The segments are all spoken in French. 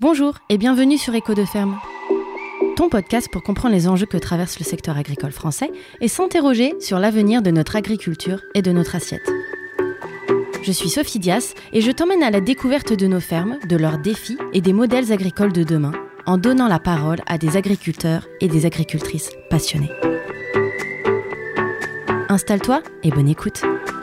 Bonjour et bienvenue sur Écho de Ferme, ton podcast pour comprendre les enjeux que traverse le secteur agricole français et s'interroger sur l'avenir de notre agriculture et de notre assiette. Je suis Sophie Dias et je t'emmène à la découverte de nos fermes, de leurs défis et des modèles agricoles de demain, en donnant la parole à des agriculteurs et des agricultrices passionnés. Installe-toi et bonne écoute.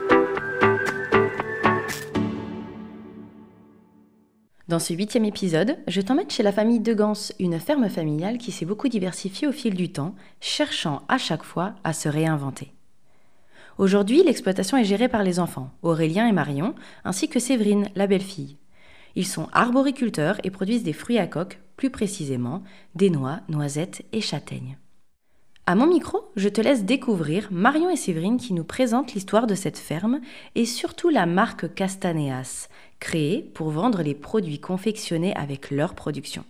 Dans ce 8e épisode, je t'emmène chez la famille Degans, une ferme familiale qui s'est beaucoup diversifiée au fil du temps, cherchant à chaque fois à se réinventer. Aujourd'hui, l'exploitation est gérée par les enfants, Aurélien et Marion, ainsi que Séverine, la belle-fille. Ils sont arboriculteurs et produisent des fruits à coque, plus précisément des noix, noisettes et châtaignes. À mon micro, je te laisse découvrir Marion et Séverine qui nous présentent l'histoire de cette ferme et surtout la marque Castaneas, créée pour vendre les produits confectionnés avec leur production.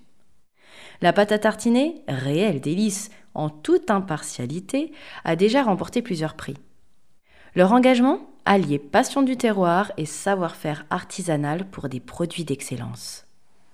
La pâte à tartiner, réel délice, en toute impartialité, a déjà remporté plusieurs prix. Leur engagement, allier passion du terroir et savoir-faire artisanal pour des produits d'excellence.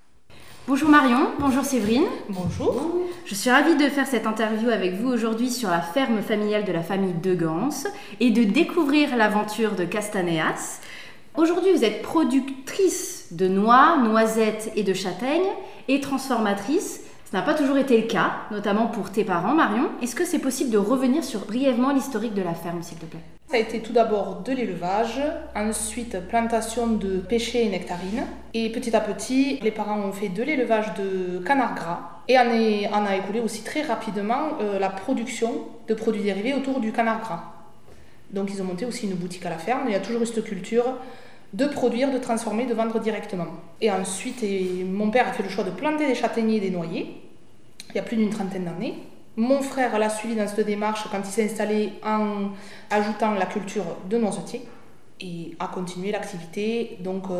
Bonjour Marion, bonjour Séverine. Bonjour. Je suis ravie de faire cette interview avec vous aujourd'hui sur la ferme familiale de la famille Degans et de découvrir l'aventure de Castaneas. Aujourd'hui, vous êtes productrice de noix, noisettes et de châtaignes et transformatrice. Ce n'a pas toujours été le cas, notamment pour tes parents, Marion. Est-ce que c'est possible de revenir sur brièvement l'historique de la ferme, s'il te plaît ? Ça a été tout d'abord de l'élevage, ensuite plantation de pêchers et nectarines. Et petit à petit, les parents ont fait de l'élevage de canards gras. Et en a écoulé aussi très rapidement la production de produits dérivés autour du canard gras. Donc ils ont monté aussi une boutique à la ferme. Il y a toujours eu cette culture de produire, de transformer, de vendre directement. Et ensuite, mon père a fait le choix de planter des châtaigniers et des noyers, il y a plus d'une trentaine d'années. Mon frère l'a suivi dans cette démarche quand il s'est installé en ajoutant la culture de noisetiers et a continué l'activité donc,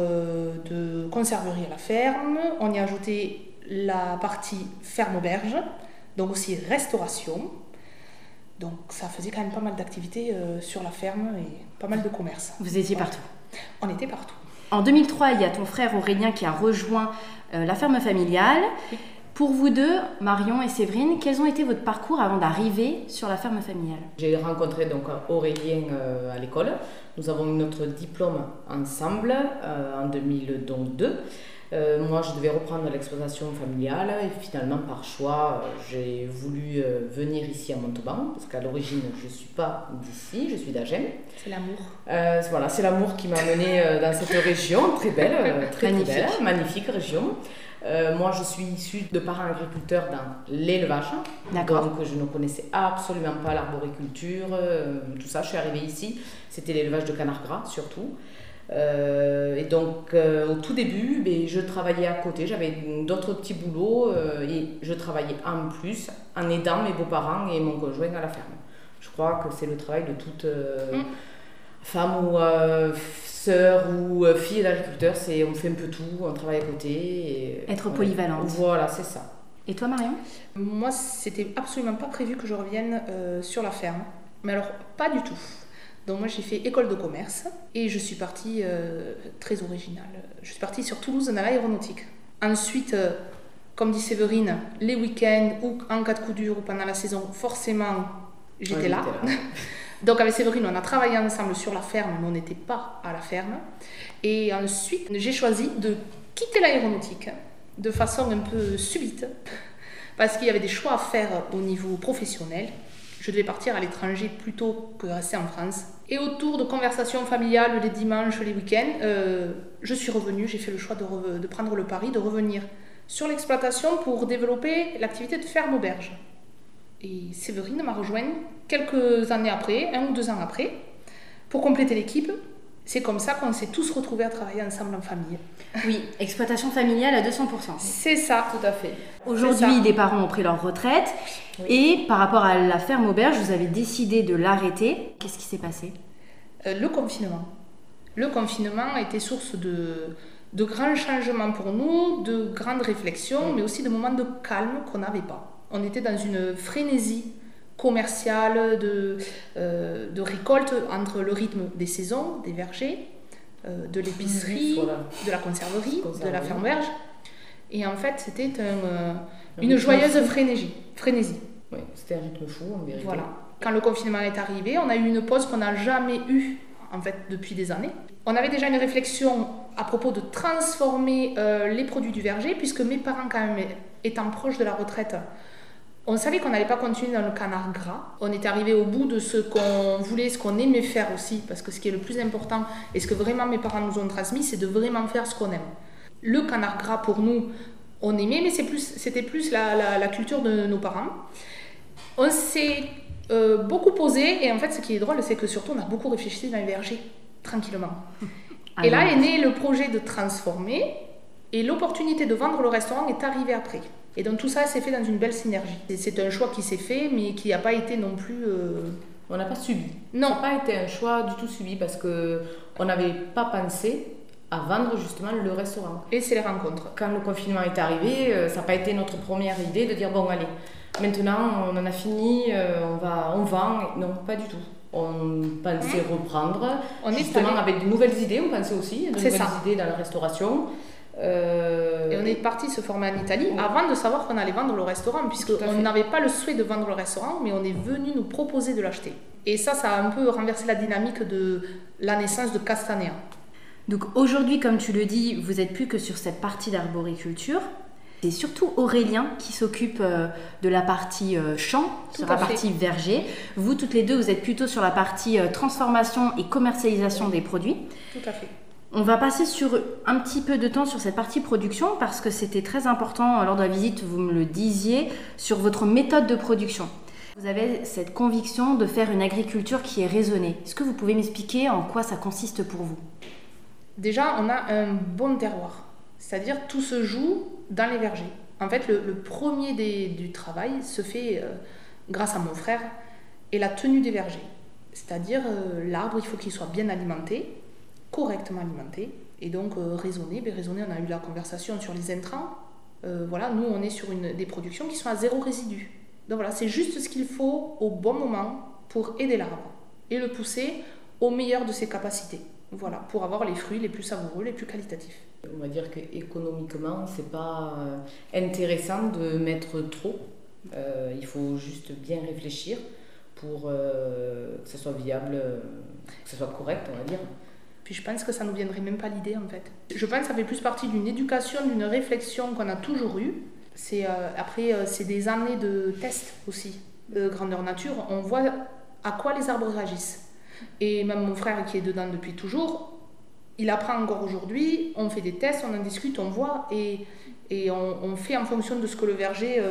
de conserverie à la ferme. On y a ajouté la partie ferme-auberge, donc aussi restauration. Donc ça faisait quand même pas mal d'activités sur la ferme et pas mal de commerce. Vous étiez partout ? On était partout. En 2003, il y a ton frère Aurélien qui a rejoint la ferme familiale. Oui. Pour vous deux, Marion et Séverine, quels ont été votre parcours avant d'arriver sur la ferme familiale ? J'ai rencontré donc Aurélien à l'école. Nous avons eu notre diplôme ensemble en 2002. Moi, je devais reprendre l'exploitation familiale et finalement, par choix, j'ai voulu venir ici à Montauban parce qu'à l'origine, je ne suis pas d'ici, je suis d'Agen. C'est l'amour. Voilà, c'est l'amour qui m'a menée dans cette région très belle, très belle, magnifique région. Moi, je suis issue de parents agriculteurs dans l'élevage. D'accord. Donc, je ne connaissais absolument pas l'arboriculture, tout ça. Je suis arrivée ici, c'était l'élevage de canards gras surtout. Et donc, au tout début, je travaillais à côté. J'avais d'autres petits boulots et je travaillais en plus en aidant mes beaux-parents et mon conjoint à la ferme. Je crois que c'est le travail de toute femme ou sœur ou fille d'agriculteur, on fait un peu tout, on travaille à côté. Et, être polyvalente. Voilà, c'est ça. Et toi, Marion ? Moi, c'était absolument pas prévu que je revienne sur la ferme. Mais alors, pas du tout. Donc moi, j'ai fait école de commerce et je suis partie très originale. Je suis partie sur Toulouse dans l'aéronautique. Ensuite, comme dit Séverine, les week-ends ou en cas de coup dur ou pendant la saison, forcément, j'étais là. Donc avec Séverine, on a travaillé ensemble sur la ferme, mais on n'était pas à la ferme. Et ensuite, j'ai choisi de quitter l'aéronautique de façon un peu subite, parce qu'il y avait des choix à faire au niveau professionnel. Je devais partir à l'étranger plutôt que rester en France. Et autour de conversations familiales les dimanches, les week-ends, je suis revenue, j'ai fait le choix de prendre le pari, de revenir sur l'exploitation pour développer l'activité de ferme-auberge. Et Séverine m'a rejoint quelques années après, 1 ou 2 ans après, pour compléter l'équipe. C'est comme ça qu'on s'est tous retrouvés à travailler ensemble en famille. Oui, exploitation familiale à 200%. C'est ça, tout à fait. Aujourd'hui, les parents ont pris leur retraite. Oui. Et par rapport à la ferme auberge, vous avez décidé de l'arrêter. Qu'est-ce qui s'est passé ? Le confinement. Le confinement a été source de grands changements pour nous, de grandes réflexions, mais aussi de moments de calme qu'on n'avait pas. On était dans une frénésie commerciale de récolte entre le rythme des saisons, des vergers, de l'épicerie, de la conserverie, de la ferme-auberge. Et en fait, c'était une joyeuse frénésie. Oui, c'était un rythme fou en vérité. Voilà. Quand le confinement est arrivé, on a eu une pause qu'on n'a jamais eue en fait depuis des années. On avait déjà une réflexion à propos de transformer les produits du verger, puisque mes parents, quand même, étant proches de la retraite, on savait qu'on n'allait pas continuer dans le canard gras. On est arrivé au bout de ce qu'on voulait, ce qu'on aimait faire aussi, parce que ce qui est le plus important, et ce que vraiment mes parents nous ont transmis, c'est de vraiment faire ce qu'on aime. Le canard gras, pour nous, on aimait, mais c'était plus la culture de nos parents. On s'est beaucoup posé, et en fait, ce qui est drôle, c'est que surtout, on a beaucoup réfléchi dans les vergers, tranquillement. Et là est né le projet de transformer, et l'opportunité de vendre le restaurant est arrivée après. Et donc tout ça s'est fait dans une belle synergie. C'est un choix qui s'est fait, mais qui n'a pas été non plus... On n'a pas subi. Non. Ça n'a pas été un choix du tout subi, parce qu'on n'avait pas pensé à vendre justement le restaurant. Et c'est les rencontres. Quand le confinement est arrivé, ça n'a pas été notre première idée de dire bon allez, maintenant on en a fini, on vend. Non, pas du tout. On pensait reprendre, justement avec de nouvelles idées, on pensait aussi, de nouvelles idées dans la restauration. Et on est parti se former en Italie avant de savoir qu'on allait vendre le restaurant, puisqu'on n'avait pas le souhait de vendre le restaurant, mais on est venu nous proposer de l'acheter. Et ça a un peu renversé la dynamique de la naissance de Castanea. Donc aujourd'hui, comme tu le dis, vous n'êtes plus que sur cette partie d'arboriculture. C'est surtout Aurélien qui s'occupe de la partie champ, sur la partie verger. Vous, toutes les deux, vous êtes plutôt sur la partie transformation et commercialisation des produits. Tout à fait. On va passer sur un petit peu de temps sur cette partie production parce que c'était très important lors de la visite, vous me le disiez, sur votre méthode de production. Vous avez cette conviction de faire une agriculture qui est raisonnée. Est-ce que vous pouvez m'expliquer en quoi ça consiste pour vous ? Déjà, on a un bon terroir, c'est-à-dire tout se joue dans les vergers. En fait, le premier du travail se fait grâce à mon frère et la tenue des vergers. C'est-à-dire l'arbre, il faut qu'il soit bien alimenté, correctement alimenté et donc raisonné. Raisonné, on a eu la conversation sur les intrants. Voilà, nous, on est sur des productions qui sont à 0 résidu. Donc voilà, c'est juste ce qu'il faut au bon moment pour aider l'arbre et le pousser au meilleur de ses capacités. Voilà, pour avoir les fruits les plus savoureux, les plus qualitatifs. On va dire qu'économiquement, c'est pas intéressant de mettre trop. Il faut juste bien réfléchir pour que ce soit viable, que ce soit correct, on va dire. Puis je pense que ça ne nous viendrait même pas l'idée en fait. Je pense que ça fait plus partie d'une éducation, d'une réflexion qu'on a toujours eue. Après, c'est des années de tests aussi, de grandeur nature. On voit à quoi les arbres réagissent. Et même mon frère qui est dedans depuis toujours, il apprend encore aujourd'hui, on fait des tests, on en discute, on voit et on fait en fonction de ce que le verger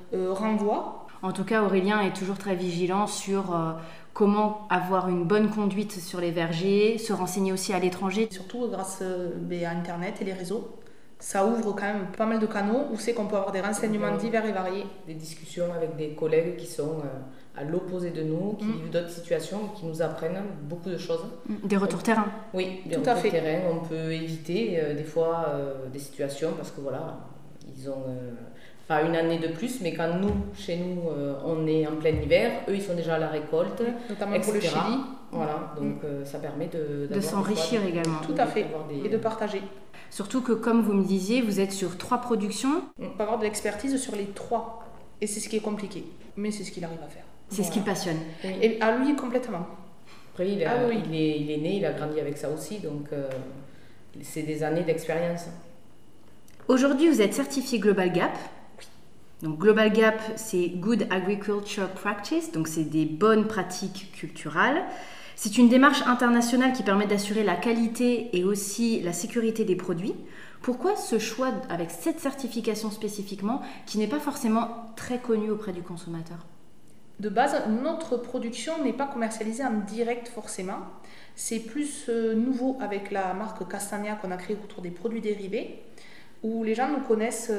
renvoie. En tout cas, Aurélien est toujours très vigilant sur comment avoir une bonne conduite sur les vergers, se renseigner aussi à l'étranger. Surtout grâce à Internet et les réseaux. Ça ouvre quand même pas mal de canaux où c'est qu'on peut avoir des renseignements divers et variés. Des discussions avec des collègues qui sont à l'opposé de nous, qui vivent d'autres situations, qui nous apprennent beaucoup de choses. Des retours terrain. Oui, des retours terrain. On peut éviter des fois des situations parce que voilà, ils ont pas une année de plus, mais quand chez nous, on est en plein hiver, eux ils sont déjà à la récolte, notamment etc. pour le Chili. Voilà, donc ça permet de s'enrichir également. Tout à fait, et de partager. Surtout que, comme vous me disiez, vous êtes sur 3 productions. On peut avoir de l'expertise sur les 3. Et c'est ce qui est compliqué. Mais c'est ce qu'il arrive à faire. C'est ce qui passionne. Oui. Et à lui, complètement. Après, il est né, il a grandi avec ça aussi. Donc, c'est des années d'expérience. Aujourd'hui, vous êtes certifié Global Gap. Donc, Global Gap, c'est Good Agriculture Practice. Donc, c'est des bonnes pratiques culturales. C'est une démarche internationale qui permet d'assurer la qualité et aussi la sécurité des produits. Pourquoi ce choix avec cette certification spécifiquement qui n'est pas forcément très connue auprès du consommateur ? De base, notre production n'est pas commercialisée en direct forcément. C'est plus nouveau avec la marque Castanea qu'on a créée autour des produits dérivés, où les gens nous connaissent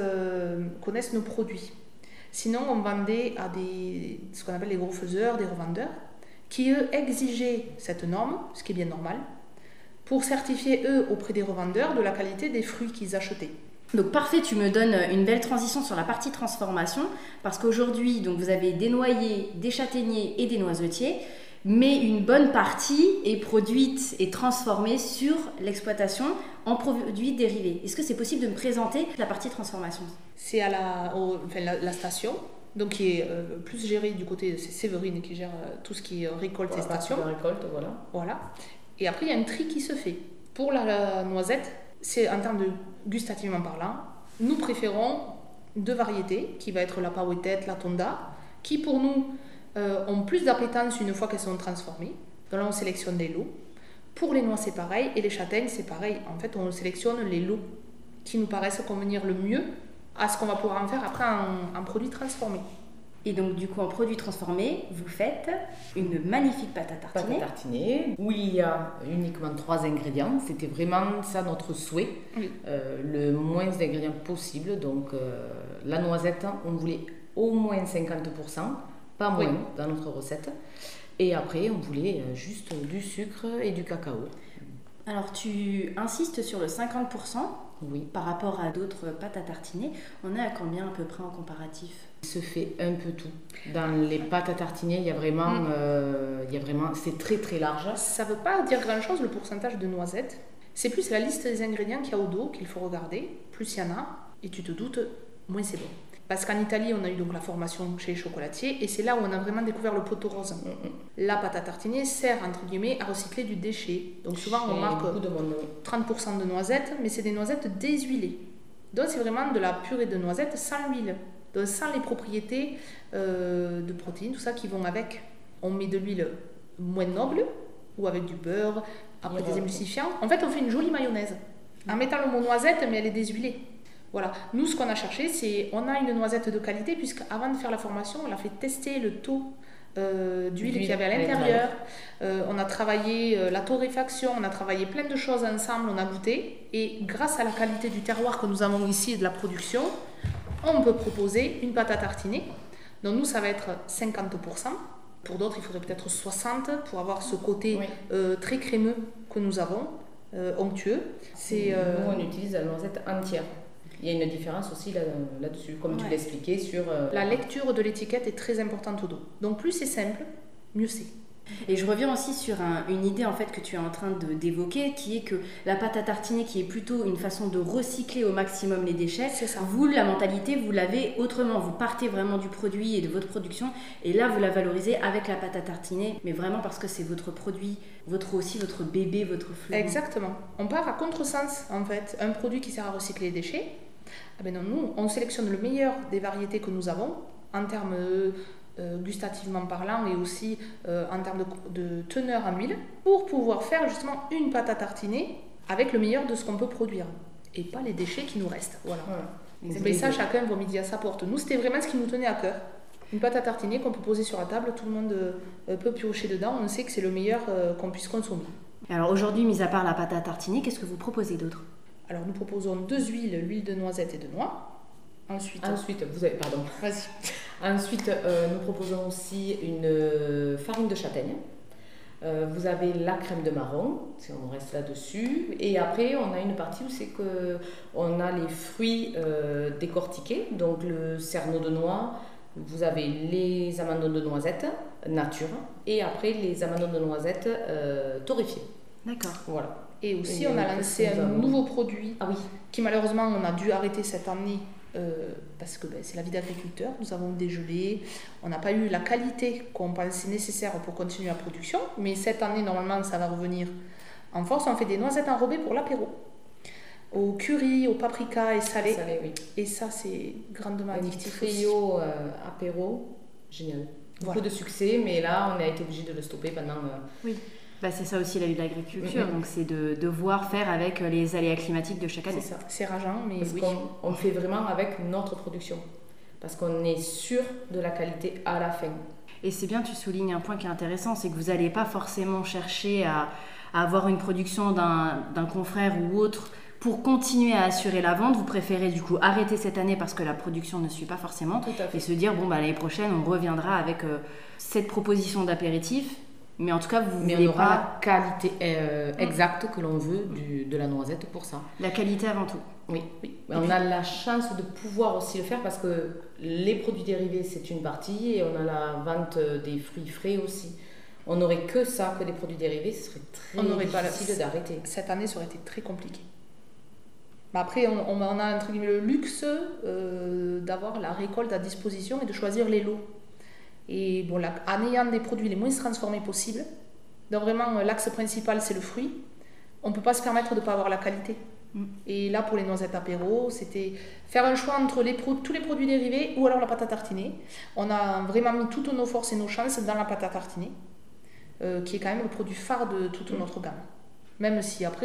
nos produits. Sinon, on vendait à ce qu'on appelle les gros faiseurs, des revendeurs, qui eux exigeaient cette norme, ce qui est bien normal, pour certifier eux auprès des revendeurs de la qualité des fruits qu'ils achetaient. Donc parfait, tu me donnes une belle transition sur la partie transformation, parce qu'aujourd'hui donc vous avez des noyers, des châtaigniers et des noisetiers, mais une bonne partie est produite et transformée sur l'exploitation en produits dérivés. Est-ce que c'est possible de me présenter la partie transformation? C'est à la station, donc qui est plus gérée du côté, c'est Séverine qui gère tout ce qui est récolte et station. Récolte, Voilà. Et après, il y a un tri qui se fait. Pour la noisette, c'est en termes de gustativement parlant, nous préférons 2 variétés, qui va être la Pauetette, la Tonda, qui pour nous ont plus d'appétence une fois qu'elles sont transformées. Donc là, on sélectionne des lots. Pour les noix, c'est pareil, et les châtaignes, c'est pareil. En fait, on sélectionne les lots qui nous paraissent convenir le mieux à ce qu'on va pouvoir en faire après un produit transformé. Et donc, du coup, en produit transformé, vous faites une magnifique pâte à tartiner. Pâte à tartiner, où il y a uniquement 3 ingrédients. C'était vraiment ça notre souhait. Oui. Le moins d'ingrédients possible. Donc, la noisette, on voulait au moins 50%, pas moins dans notre recette. Et après, on voulait juste du sucre et du cacao. Alors, tu insistes sur le 50%. Oui. Par rapport à d'autres pâtes à tartiner, on est à combien à peu près en comparatif? Il se fait un peu tout. Dans les pâtes à tartiner, il y a vraiment, c'est très très large. Ça ne veut pas dire grand-chose le pourcentage de noisettes. C'est plus la liste des ingrédients qu'il y a au dos qu'il faut regarder. Plus il y en a, et tu te doutes, moins c'est bon. Parce qu'en Italie, on a eu donc la formation chez les chocolatiers, et c'est là où on a vraiment découvert le poteau rose. La pâte à tartiner sert, entre guillemets, à recycler du déchet. Donc souvent, on marque 30% de noisettes, mais c'est des noisettes déshuilées. Donc c'est vraiment de la purée de noisettes sans l'huile, donc sans les propriétés de protéines, tout ça qui vont avec. On met de l'huile moins noble, ou avec du beurre, après des émulsifiants. En fait, on fait une jolie mayonnaise, en mettant le mot noisette, mais elle est déshuilée. Voilà. Nous, ce qu'on a cherché, c'est on a une noisette de qualité, puisqu'avant de faire la formation, on a fait tester le taux d'huile qu'il y avait à l'intérieur. On a travaillé la torréfaction, on a travaillé plein de choses ensemble, on a goûté. Et grâce à la qualité du terroir que nous avons ici et de la production, on peut proposer une pâte à tartiner. Donc nous, ça va être 50%. Pour d'autres, il faudrait peut-être 60% pour avoir ce côté très crémeux que nous avons, onctueux. Nous, on utilise la noisette entière. Il y a une différence aussi là-dessus, comme tu l'expliquais sur... La lecture de l'étiquette est très importante au dos. Donc plus c'est simple, mieux c'est. Et je reviens aussi sur une idée en fait que tu es en train d'évoquer, qui est que la pâte à tartiner, qui est plutôt une façon de recycler au maximum les déchets, c'est ça. Vous, la mentalité, vous l'avez autrement. Vous partez vraiment du produit et de votre production, et là vous la valorisez avec la pâte à tartiner, mais vraiment parce que c'est votre produit, votre bébé, votre fleuron. Exactement. On part à contresens en fait. Un produit qui sert à recycler les déchets, non, nous on sélectionne le meilleur des variétés que nous avons en termes gustativement parlant et aussi en termes de teneur en huile pour pouvoir faire justement une pâte à tartiner avec le meilleur de ce qu'on peut produire et pas les déchets qui nous restent. Voilà. Mais ça, chacun voit midi à sa porte. Nous, c'était vraiment ce qui nous tenait à cœur. Une pâte à tartiner qu'on peut poser sur la table, tout le monde peut piocher dedans, on sait que c'est le meilleur qu'on puisse consommer. Alors aujourd'hui, mis à part la pâte à tartiner, qu'est-ce que vous proposez d'autre? Alors nous proposons 2 huiles, l'huile de noisette et de noix. Ensuite, nous proposons aussi une farine de châtaigne. Vous avez la crème de marron, si on reste là-dessus. Et après, on a une partie où c'est qu'on a les fruits décortiqués, donc le cerneau de noix. Vous avez les amandons de noisette nature et après les amandons de noisette torréfiés. D'accord. Voilà. Et aussi, on a lancé un nouveau produit qui malheureusement on a dû arrêter cette année parce que c'est la vie d'agriculteur. Nous avons dégelé, on n'a pas eu la qualité qu'on pensait nécessaire pour continuer la production, mais cette année normalement ça va revenir en force. On fait des noisettes enrobées pour l'apéro, au curry, au paprika et salé. Et ça c'est grandement addictif. Trio apéro, génial. Beaucoup de succès, mais là on a été obligé de le stopper pendant... c'est ça aussi la vie de l'agriculture, donc c'est de devoir faire avec les aléas climatiques de chaque année. C'est ça, c'est rageant, mais parce qu'on fait vraiment avec notre production, parce qu'on est sûr de la qualité à la fin. Et c'est bien, tu soulignes un point qui est intéressant, c'est que vous n'allez pas forcément chercher à avoir une production d'un confrère ou autre pour continuer à assurer la vente. Vous préférez du coup arrêter cette année parce que la production ne suit pas forcément, et se dire l'année prochaine on reviendra avec cette proposition d'apéritif. Mais en tout cas, on aura la qualité exacte que l'on veut de la noisette pour ça. La qualité avant tout. Oui. On a la chance de pouvoir aussi le faire parce que les produits dérivés, c'est une partie et on a la vente des fruits frais aussi. on n'aurait que ça, que des produits dérivés, ce serait très difficile d'arrêter. Cette année, ça aurait été très compliqué. Mais après, on a entre guillemets le luxe d'avoir la récolte à disposition et de choisir les lots. Et bon, en ayant des produits les moins transformés possibles, donc vraiment l'axe principal c'est le fruit, on ne peut pas se permettre de ne pas avoir la qualité. Et là, pour les noisettes apéro, c'était faire un choix entre tous les produits dérivés ou alors la pâte à tartiner. On a vraiment mis toutes nos forces et nos chances dans la pâte à tartiner, qui est quand même le produit phare de toute notre gamme. Même si après,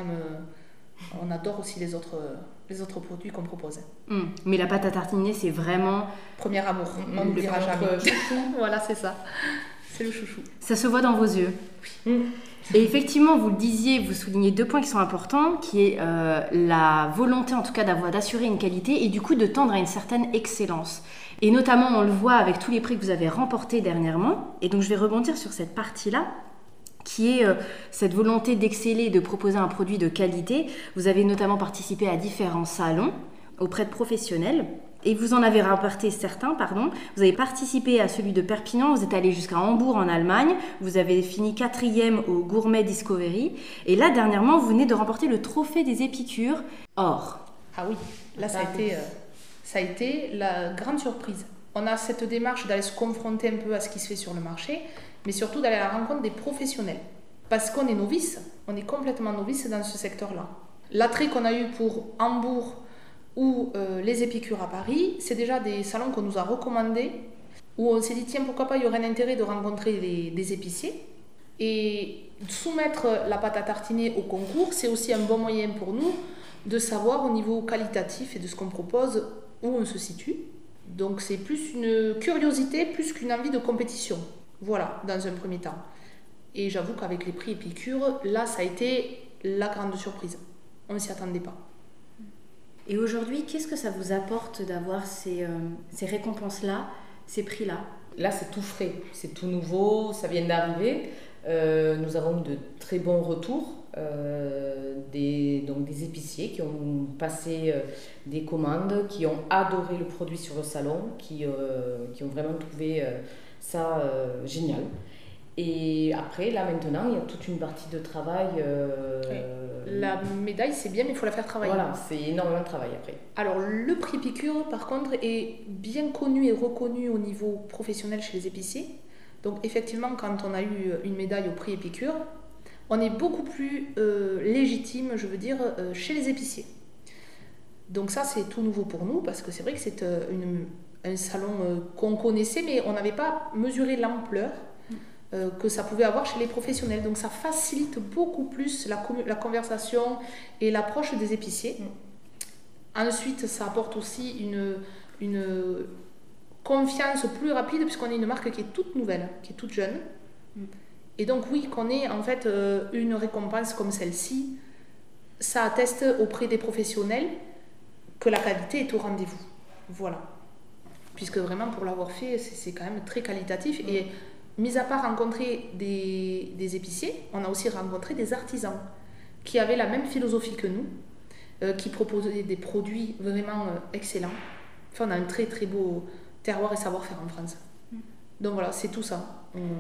on adore aussi les autres produits qu'on propose. Mais la pâte à tartiner, c'est vraiment... Premier amour, on n'oubliera jamais. Voilà, c'est ça. C'est le chouchou. Ça se voit dans vos yeux. Oui. Et effectivement, vous le disiez, vous soulignez 2 points qui sont importants, qui est la volonté en tout cas d'assurer une qualité et du coup de tendre à une certaine excellence. Et notamment, on le voit avec tous les prix que vous avez remportés dernièrement. Et donc, je vais rebondir sur cette partie-là, qui est cette volonté d'exceller et de proposer un produit de qualité. Vous avez notamment participé à différents salons auprès de professionnels. Et vous en avez remporté certains, Vous avez participé à celui de Perpignan, vous êtes allé jusqu'à Hambourg en Allemagne, vous avez fini 4e au Gourmet Discovery. Et là, dernièrement, vous venez de remporter le trophée des épicures or. Ah oui, là ça a été la grande surprise. On a cette démarche d'aller se confronter un peu à ce qui se fait sur le marché, mais surtout d'aller à la rencontre des professionnels. Parce qu'on est novice, on est complètement novice dans ce secteur-là. L'attrait qu'on a eu pour Hambourg ou les épicures à Paris, c'est déjà des salons qu'on nous a recommandés, où on s'est dit tiens, pourquoi pas, il y aurait un intérêt de rencontrer des épiciers. Et soumettre la pâte à tartiner au concours, c'est aussi un bon moyen pour nous de savoir au niveau qualitatif et de ce qu'on propose où on se situe. Donc c'est plus une curiosité plus qu'une envie de compétition. Voilà, dans un premier temps. Et j'avoue qu'avec les prix épicures, là ça a été la grande surprise. On ne s'y attendait pas. Et aujourd'hui, qu'est-ce que ça vous apporte d'avoir ces récompenses-là, ces prix-là ? Là, c'est tout frais, c'est tout nouveau, ça vient d'arriver. Nous avons de très bons retours, donc des épiciers qui ont passé des commandes, qui ont adoré le produit sur le salon, qui ont vraiment trouvé ça génial. Et après, là maintenant, il y a toute une partie de travail. Oui. La médaille, c'est bien, mais il faut la faire travailler. Voilà, c'est énormément de travail après. Alors, le prix Épicure, par contre, est bien connu et reconnu au niveau professionnel chez les épiciers. Donc, effectivement, quand on a eu une médaille au prix Épicure, on est beaucoup plus légitime, je veux dire, chez les épiciers. Donc ça, c'est tout nouveau pour nous, parce que c'est vrai que c'est un salon qu'on connaissait, mais on n'avait pas mesuré l'ampleur que ça pouvait avoir chez les professionnels. Donc ça facilite beaucoup plus la conversation et l'approche des épiciers. Ensuite, ça apporte aussi une confiance plus rapide, puisqu'on est une marque qui est toute nouvelle, qui est toute jeune. Et donc oui, qu'on ait en fait une récompense comme celle-ci, ça atteste auprès des professionnels que la qualité est au rendez-vous. Voilà. Puisque vraiment, pour l'avoir fait, c'est quand même très qualitatif. Et mis à part rencontrer des épiciers, on a aussi rencontré des artisans qui avaient la même philosophie que nous, qui proposaient des produits vraiment excellents. Enfin, on a un très très beau terroir et savoir-faire en France. Donc voilà, c'est tout ça.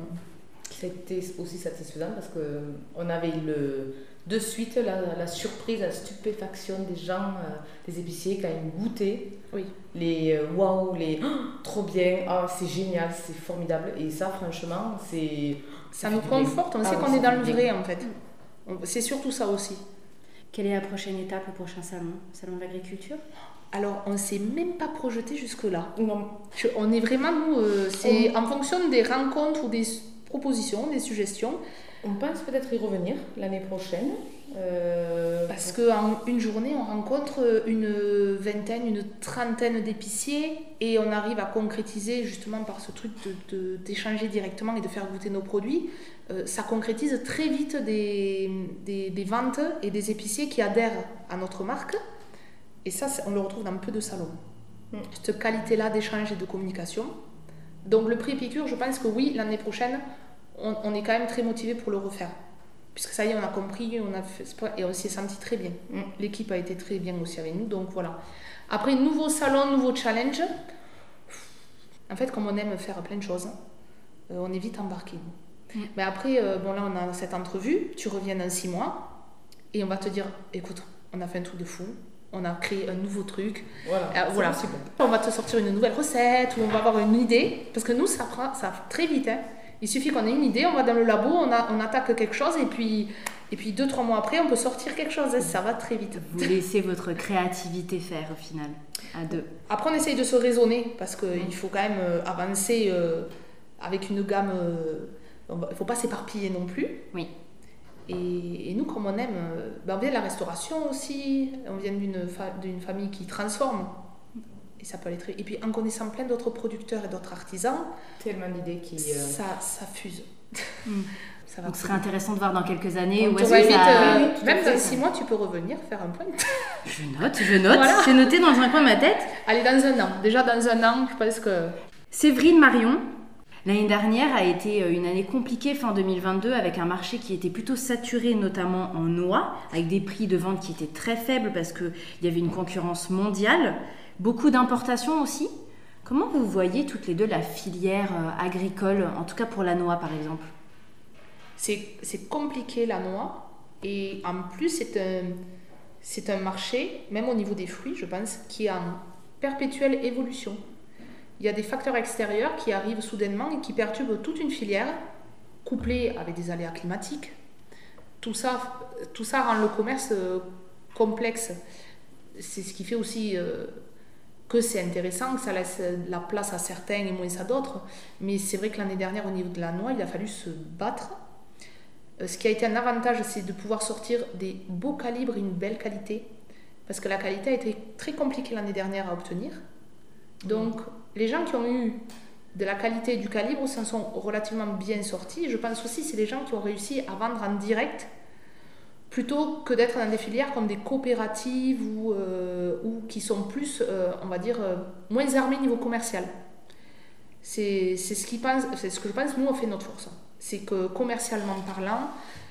C'était aussi satisfaisant parce qu'on avait de suite la surprise, la stupéfaction des gens, des épiciers quand ils goûtaient. Oui. Les waouh, les trop bien, c'est génial, c'est formidable. Et ça, franchement, ça nous conforte, on sait qu'on est dans le vrai en fait. C'est surtout ça aussi. Quelle est la prochaine étape, le prochain salon de l'agriculture ? Alors, on ne s'est même pas projeté jusque-là. Non. On est vraiment, nous, c'est en fonction des rencontres ou des propositions, des suggestions. On pense peut-être y revenir l'année prochaine. Parce qu'en une journée, on rencontre une vingtaine, une trentaine d'épiciers et on arrive à concrétiser justement par ce truc d'échanger directement et de faire goûter nos produits. Ça concrétise très vite des ventes et des épiciers qui adhèrent à notre marque. Et ça, on le retrouve dans peu de salons. Cette qualité-là d'échange et de communication. Donc le prix Épicure, je pense que oui, l'année prochaine, on est quand même très motivé pour le refaire. Puisque ça y est, on a compris, on a fait et on s'y est senti très bien. L'équipe a été très bien aussi avec nous, donc voilà. Après, nouveau salon, nouveau challenge. En fait, comme on aime faire plein de choses, on est vite embarqué. Mais après, bon là on a cette entrevue, tu reviens dans 6 mois et on va te dire, écoute, on a fait un truc de fou, on a créé un nouveau truc. Voilà. On va te sortir une nouvelle recette ou on va avoir une idée, parce que nous ça va très vite. Hein. Il suffit qu'on ait une idée, on va dans le labo, on attaque quelque chose et puis 2-3 mois après on peut sortir quelque chose. Hein. Ça va très vite. Vous laissez votre créativité faire au final, à deux. Après on essaye de se raisonner parce qu'il faut quand même avancer avec une gamme. Il ne faut pas s'éparpiller non plus. Oui. Et nous, comme on aime, on vient de la restauration aussi, on vient d'une famille qui transforme. Et ça peut aller très... Et puis en connaissant plein d'autres producteurs et d'autres artisans, tellement d'idées qui... Ça fuse. Ça va. Donc ce serait intéressant de voir dans quelques années où est-ce que ça... Même dans 6 mois, tu peux revenir faire un point. Je note. Voilà. C'est noté dans un coin de ma tête. Allez, dans un an. Déjà dans un an, je pense que... Séverine Marion, l'année dernière a été une année compliquée fin 2022 avec un marché qui était plutôt saturé notamment en noix, avec des prix de vente qui étaient très faibles parce qu'il y avait une concurrence mondiale, beaucoup d'importations aussi. Comment vous voyez toutes les deux la filière agricole, en tout cas pour la noix par exemple ? C'est compliqué la noix et en plus c'est un marché, même au niveau des fruits je pense, qui est en perpétuelle évolution. Il y a des facteurs extérieurs qui arrivent soudainement et qui perturbent toute une filière, couplée avec des aléas climatiques. Tout ça rend le commerce complexe. C'est ce qui fait aussi que c'est intéressant, que ça laisse la place à certains et moins à d'autres. Mais c'est vrai que l'année dernière, au niveau de la noix, il a fallu se battre. Ce qui a été un avantage, c'est de pouvoir sortir des beaux calibres et une belle qualité. Parce que la qualité a été très compliquée l'année dernière à obtenir. Donc, les gens qui ont eu de la qualité et du calibre s'en sont relativement bien sortis. Je pense aussi que c'est les gens qui ont réussi à vendre en direct plutôt que d'être dans des filières comme des coopératives ou qui sont plus, on va dire, moins armées niveau commercial. C'est ce que je pense, nous, on fait notre force. C'est que commercialement parlant,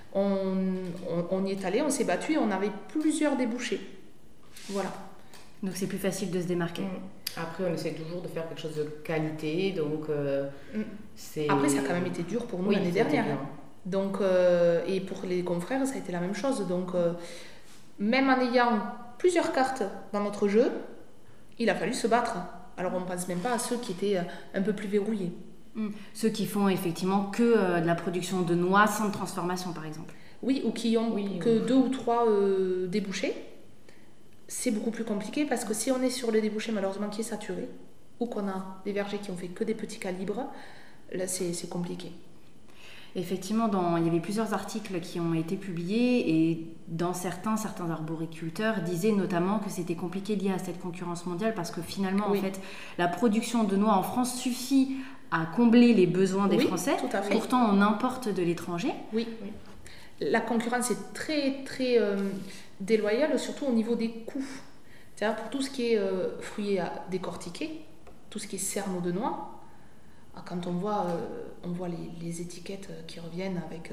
on y est allé, on s'est battu et on avait plusieurs débouchés. Voilà. Donc c'est plus facile de se démarquer. Après, on essaie toujours de faire quelque chose de qualité, donc c'est... Après, ça a quand même été dur pour nous l'année dernière. Donc, et pour les confrères, ça a été la même chose. Donc, même en ayant plusieurs cartes dans notre jeu, il a fallu se battre. Alors, on ne pense même pas à ceux qui étaient un peu plus verrouillés. Ceux qui font effectivement que de la production de noix sans transformation, par exemple. Oui, ou qui ont que 2 ou 3 débouchés. C'est beaucoup plus compliqué parce que si on est sur le débouché malheureusement qui est saturé ou qu'on a des vergers qui ont fait que des petits calibres, là c'est compliqué. Effectivement, il y avait plusieurs articles qui ont été publiés et dans certains arboriculteurs disaient notamment que c'était compliqué lié à cette concurrence mondiale parce que finalement, en fait, la production de noix en France suffit à combler les besoins des Français. Tout à fait. Pourtant, on importe de l'étranger. Oui. La concurrence est très, très déloyale, surtout au niveau des coûts. C'est-à-dire pour tout ce qui est fruits à décortiquer, tout ce qui est cerneau de noix, quand on voit les étiquettes qui reviennent avec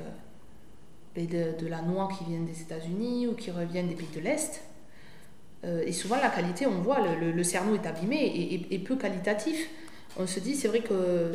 de la noix qui vient des États-Unis ou qui reviennent des pays de l'Est, et souvent la qualité, on voit, le cerneau est abîmé et peu qualitatif. On se dit, c'est vrai que...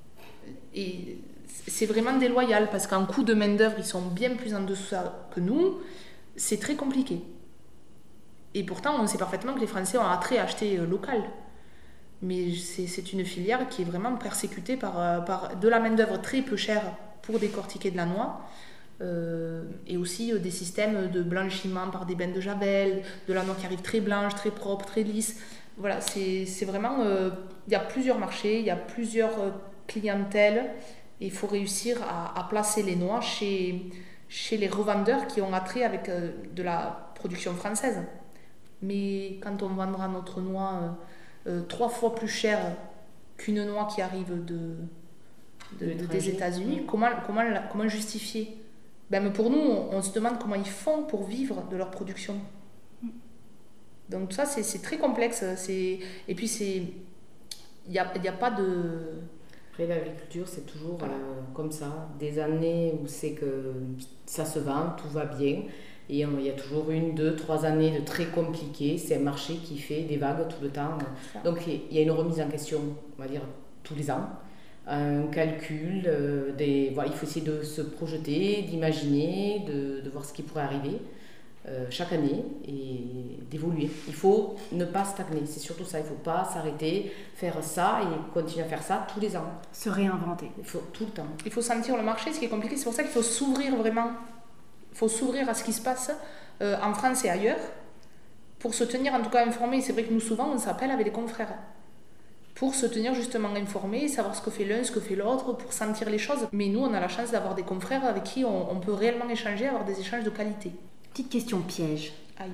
c'est vraiment déloyal parce qu'en coût de main-d'œuvre, ils sont bien plus en dessous que nous. C'est très compliqué. Et pourtant, on sait parfaitement que les Français ont attrait à acheter local. Mais c'est une filière qui est vraiment persécutée par de la main-d'œuvre très peu chère pour décortiquer de la noix. Et aussi des systèmes de blanchiment par des bains de javel, de la noix qui arrive très blanche, très propre, très lisse. Voilà, c'est vraiment... il y a plusieurs marchés, il y a plusieurs clientèles. Et il faut réussir à placer les noix chez les revendeurs qui ont attrait avec de la production française. Mais quand on vendra notre noix 3 fois plus cher qu'une noix qui arrive des États-Unis, comment justifier ? Mais pour nous, on se demande comment ils font pour vivre de leur production. Donc ça, c'est très complexe. Et puis, il n'y a pas de... Après, l'agriculture, c'est toujours comme ça. Des années où c'est que ça se vend, tout va bien. Et il y a toujours 1, 2, 3 années de très compliquées. C'est un marché qui fait des vagues tout le temps. Donc, il y a une remise en question, on va dire, tous les ans. un calcul, voilà, il faut essayer de se projeter, d'imaginer, de voir ce qui pourrait arriver chaque année et d'évoluer. Il faut ne pas stagner, c'est surtout ça, il ne faut pas s'arrêter, faire ça et continuer à faire ça tous les ans. Se réinventer. Il faut tout le temps. Il faut sentir le marché, ce qui est compliqué, c'est pour ça qu'il faut s'ouvrir vraiment. Il faut s'ouvrir à ce qui se passe en France et ailleurs pour se tenir en tout cas informé. C'est vrai que nous souvent on s'appelle avec des confrères pour se tenir justement informé, savoir ce que fait l'un, ce que fait l'autre, pour sentir les choses. Mais nous on a la chance d'avoir des confrères avec qui on peut réellement échanger, avoir des échanges de qualité. Petite question piège.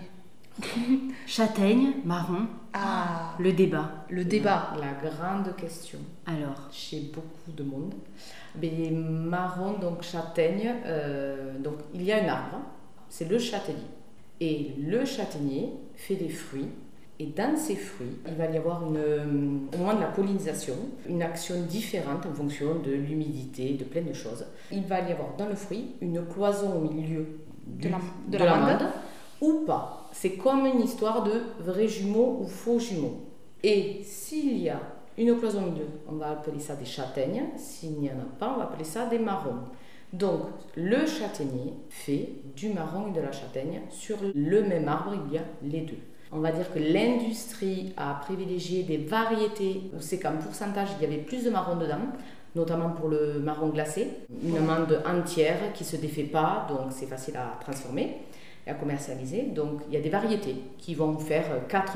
Aïe. Châtaigne, marron. Ah. Le débat. Le débat. La grande question. Alors, chez beaucoup de monde. Mais marron, donc châtaigne, donc il y a un arbre, c'est le châtaignier. Et le châtaignier fait des fruits. Et dans ces fruits, il va y avoir au moment de la pollinisation, une action différente en fonction de l'humidité, de plein de choses. Il va y avoir dans le fruit une cloison au milieu de l'amande ou pas. C'est comme une histoire de vrais jumeaux ou faux jumeaux. Et s'il y a une cloison au milieu, on va appeler ça des châtaignes. S'il n'y en a pas, on va appeler ça des marrons. Donc, le châtaignier fait du marron et de la châtaigne. Sur le même arbre, il y a les deux. On va dire que l'industrie a privilégié des variétés où c'est qu'en pourcentage, il y avait plus de marron dedans, notamment pour le marron glacé. Une amande entière qui ne se défait pas, donc c'est facile à transformer et à commercialiser. Donc, il y a des variétés qui vont faire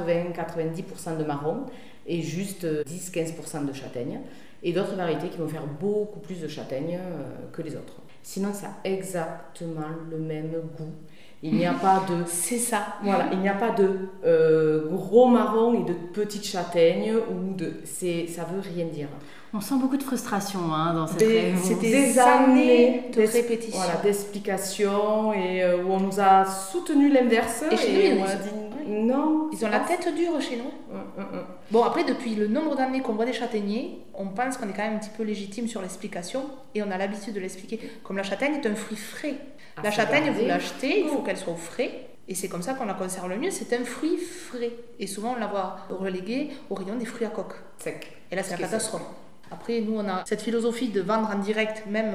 80-90% de marron et juste 10-15% de châtaigne. Et d'autres variétés qui vont faire beaucoup plus de châtaigne que les autres. Sinon, ça a exactement le même goût. Il n'y a pas de... C'est ça. Voilà, il n'y a pas de gros marron et de petites châtaignes ou de... Ça veut rien dire. On sent beaucoup de frustration dans cette C'est des années de répétition. Voilà, d'explications et où on nous a soutenu l'inverse. Et chez nous, on a dit non. Ils ont la tête dure chez nous. Bon, après, depuis le nombre d'années qu'on voit des châtaigniers, on pense qu'on est quand même un petit peu légitime sur l'explication et on a l'habitude de l'expliquer. Comme la châtaigne est un fruit frais. La châtaigne, vous l'achetez, il faut qu'elle soit au frais. Et c'est comme ça qu'on la conserve le mieux. C'est un fruit frais. Et souvent, on la voit relégué au rayon des fruits à coque. Sec. Et là, c'est la catastrophe. Après, nous, on a cette philosophie de vendre en direct, même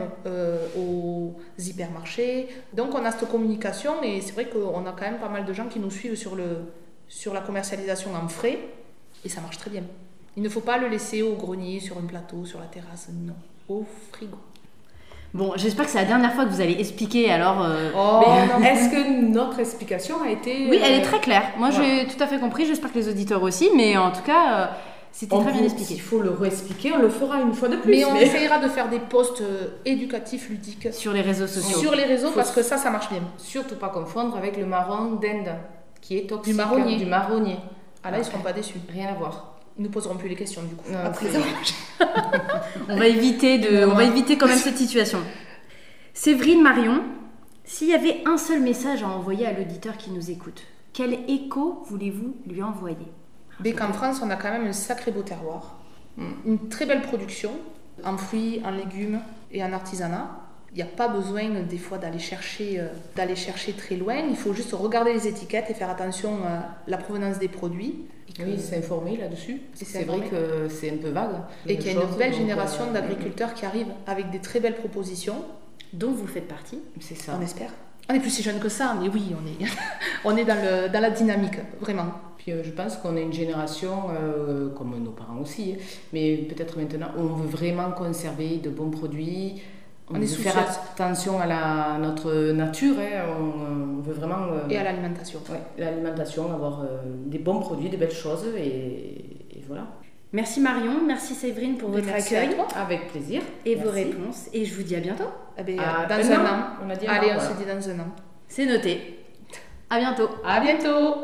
aux hypermarchés. Donc, on a cette communication. Et c'est vrai qu'on a quand même pas mal de gens qui nous suivent sur la commercialisation en frais. Et ça marche très bien. Il ne faut pas le laisser au grenier, sur un plateau, sur la terrasse. Non, au frigo. Bon, j'espère que c'est la dernière fois que vous allez expliquer, alors... non. Est-ce que notre explication a été... Oui, elle est très claire. Moi, j'ai tout à fait compris. J'espère que les auditeurs aussi. Mais en tout cas, c'était très bien expliqué. S'il faut le réexpliquer, on le fera une fois de plus. Mais on essaiera de faire des posts éducatifs, ludiques. Sur les réseaux sociaux. Sur les réseaux, parce que ça marche bien. Surtout pas confondre avec le marron d'Inde, qui est toxique. Du marronnier. Ah là, ils ne seront pas déçus. Rien à voir. Ils ne nous poseront plus les questions du coup. Non, après ça. On va éviter quand même cette situation. Séverine, Marion, s'il y avait un seul message à envoyer à l'auditeur qui nous écoute, quel écho voulez-vous lui envoyer ? Mais qu'en France, on a quand même un sacré beau terroir. Une très belle production en fruits, en légumes et en artisanat. Il n'y a pas besoin des fois d'aller chercher très loin. Il faut juste regarder les étiquettes et faire attention à la provenance des produits. Oui, s'informer là-dessus. C'est vrai que c'est un peu vague. Et qu'il y a une belle génération d'agriculteurs qui arrivent avec des très belles propositions. Dont vous faites partie. C'est ça. On espère. On n'est plus si jeunes que ça, mais oui, on est dans la dynamique, vraiment. Puis je pense qu'on est une génération, comme nos parents aussi, mais peut-être maintenant, où on veut vraiment conserver de bons produits. On veut faire attention à notre nature, on veut vraiment... et à l'alimentation. Ouais, l'alimentation, avoir des bons produits, des belles choses, et voilà. Merci Marion, merci Séverine pour votre accueil. Avec plaisir. Et vos réponses, et je vous dis à bientôt. Dans un an. On a dit allez, on se dit dans un an. C'est noté. À bientôt. À bientôt.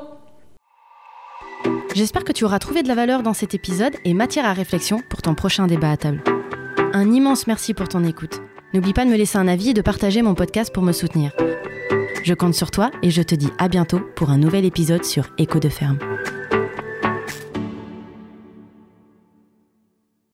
J'espère que tu auras trouvé de la valeur dans cet épisode et matière à réflexion pour ton prochain débat à table. Un immense merci pour ton écoute. N'oublie pas de me laisser un avis et de partager mon podcast pour me soutenir. Je compte sur toi et je te dis à bientôt pour un nouvel épisode sur Écho de ferme.